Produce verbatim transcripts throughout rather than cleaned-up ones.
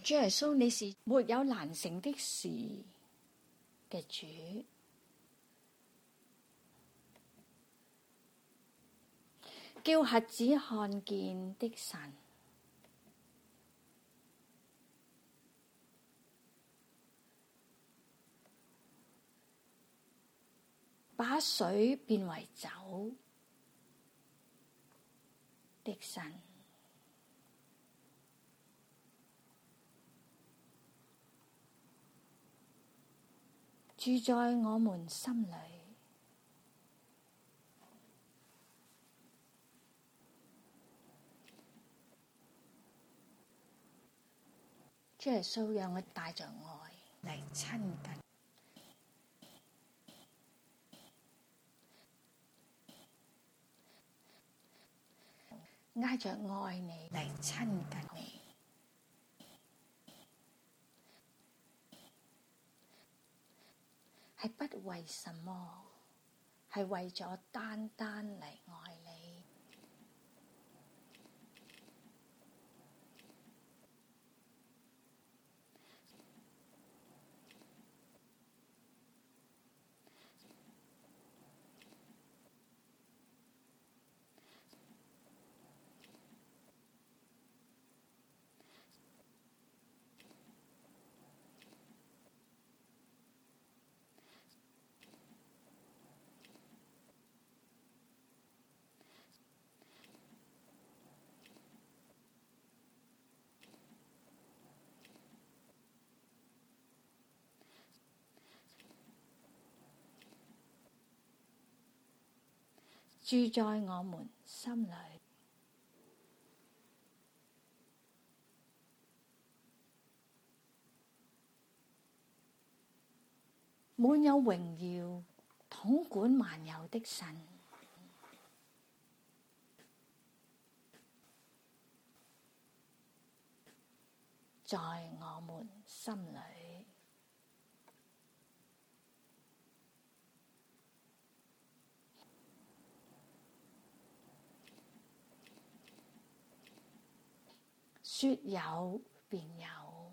主耶穌，你是沒有難成的事嘅主，叫瞎子看見的神，把水變為酒的神，住在我們心裏。主耶穌，讓我帶着愛嚟親近，挨着愛你嚟親近你，係不為什麼，係為咗單單嚟愛你。住在我們心裏，滿有榮耀，統管萬有的神，在我們心裏。說有便有，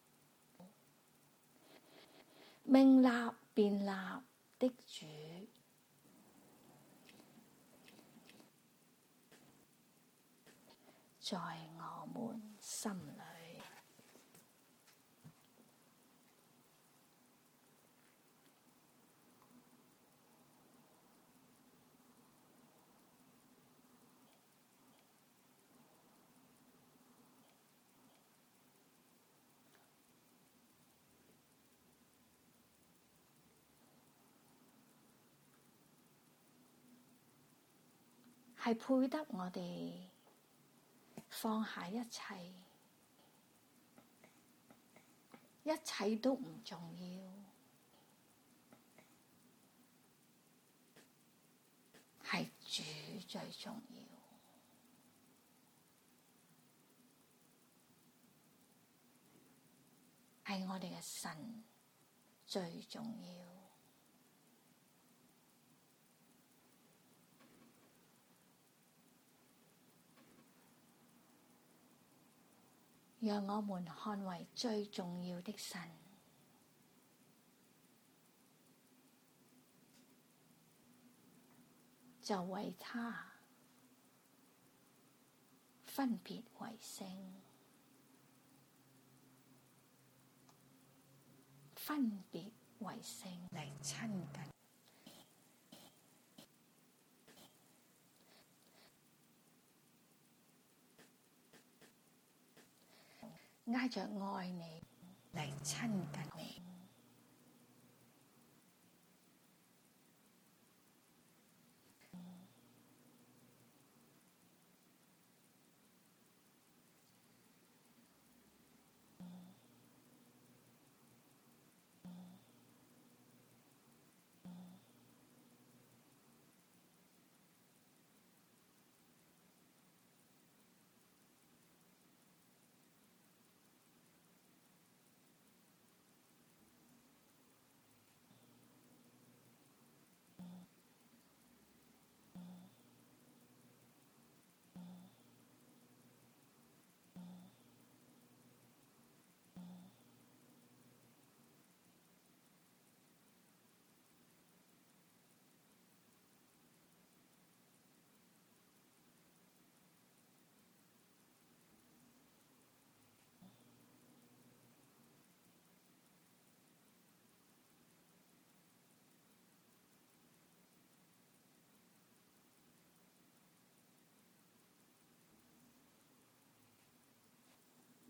命立便立的主，在我們心裏。係配得我哋放下一切，一切都唔重要，係主最重要，係我哋嘅神最重要。讓我們看為最重要的神，就為他分別為聖，分別為聖嚟親近。挨着愛你嚟親近你，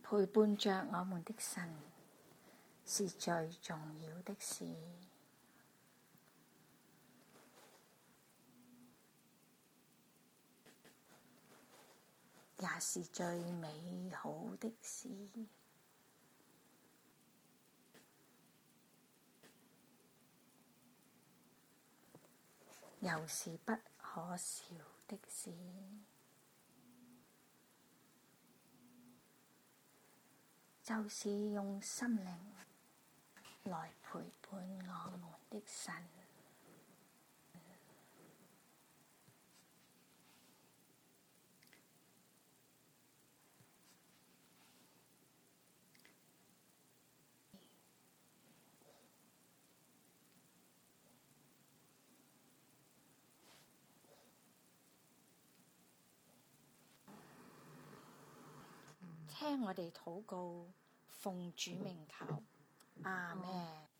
陪伴着我們的神是最重要的事，也是最美好的事。又是不可少的事，就是用心靈來陪伴我們的神。聽我哋禱告，奉主名求，阿們。